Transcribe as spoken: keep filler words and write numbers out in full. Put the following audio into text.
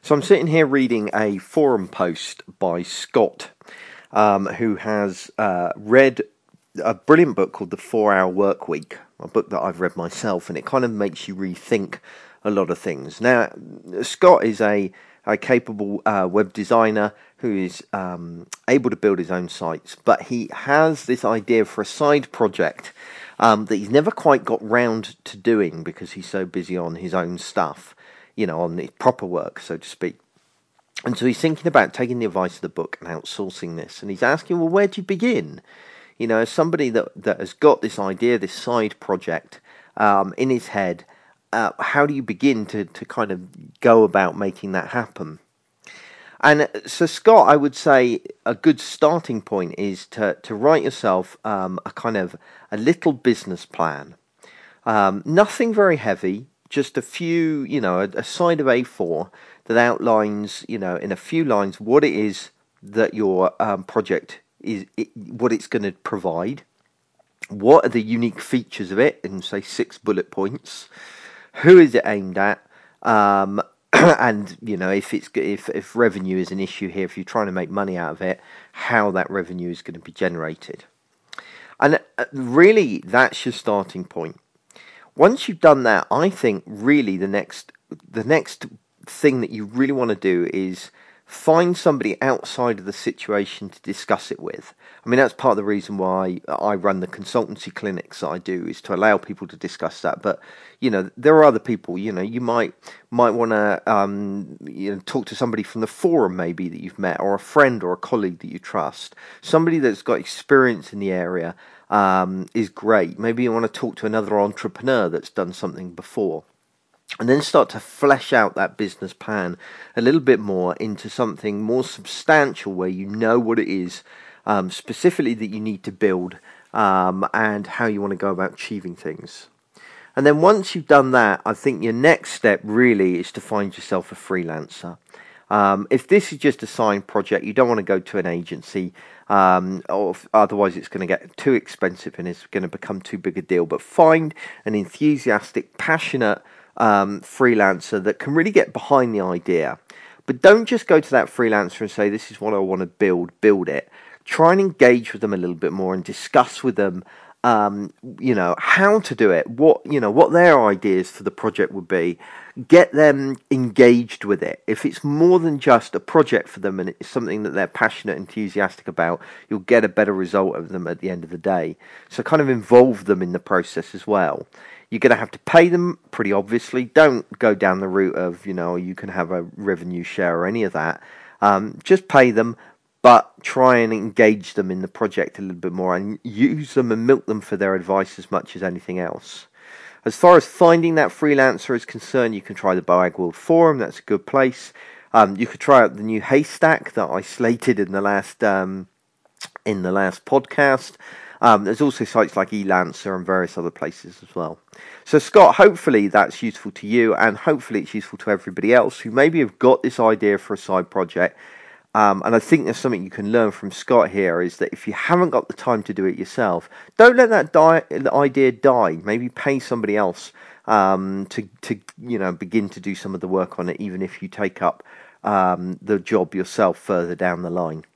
So I'm sitting here reading a forum post by Scott, um, who has uh, read a brilliant book called The four hour Workweek, a book that I've read myself, and it kind of makes you rethink a lot of things. Now, Scott is a, a capable uh, web designer who is um, able to build his own sites, but he has this idea for a side project um, that he's never quite got round to doing because he's so busy on his own stuff, you know, on the proper work, so to speak. And so he's thinking about taking the advice of the book and outsourcing this. And he's asking, well, where do you begin? You know, as somebody that, that has got this idea, this side project um, in his head, uh, how do you begin to, to kind of go about making that happen? And so, Scott, I would say a good starting point is to, to write yourself um, a kind of a little business plan. Um, nothing very heavy. Just a few, you know, a, a side of A four that outlines, you know, in a few lines what it is that your um, project is, it, what it's going to provide, what are the unique features of it, in say six bullet points, who is it aimed at, um, and you know, if it's if if revenue is an issue here, if you're trying to make money out of it, how that revenue is going to be generated, and uh, really that's your starting point. Once you've done that, I think really the next the next thing that you really want to do is find somebody outside of the situation to discuss it with. I mean, that's part of the reason why I run the consultancy clinics that I do, is to allow people to discuss that. But, you know, there are other people, you know, you might might want to um, you know, talk to somebody from the forum maybe that you've met, or a friend or a colleague that you trust, somebody that's got experience in the area. Um, is great. Maybe you want to talk to another entrepreneur that's done something before, and then start to flesh out that business plan a little bit more into something more substantial, where you know what it is um, specifically that you need to build um, and how you want to go about achieving things. And then once you've done that, I think your next step really is to find yourself a freelancer. Um, if this is just a side project, you don't want to go to an agency, um, or if, otherwise it's going to get too expensive and it's going to become too big a deal. But find an enthusiastic, passionate um, freelancer that can really get behind the idea. But don't just go to that freelancer and say, this is what I want to build, build it. Try and engage with them a little bit more and discuss with them Um, you know, how to do it, what, you know, what their ideas for the project would be. Get them engaged with it. If it's more than just a project for them and it's something that they're passionate, enthusiastic about, you'll get a better result of them at the end of the day. So kind of involve them in the process as well. You're going to have to pay them, pretty obviously. Don't go down the route of, you know, you can have a revenue share or any of that. Um, just pay them. But try and engage them in the project a little bit more and use them and milk them for their advice as much as anything else. As far as finding that freelancer is concerned, you can try the Boag World Forum. That's a good place. Um, you could try out the new Haystack that I slated in the last um, in the last podcast. Um, there's also sites like eLancer and various other places as well. So, Scott, hopefully that's useful to you, and hopefully it's useful to everybody else who maybe have got this idea for a side project. Um, and I think there's something you can learn from Scott here, is that if you haven't got the time to do it yourself, don't let that die, the idea die. Maybe pay somebody else um, to, to you know, begin to do some of the work on it, even if you take up um, the job yourself further down the line.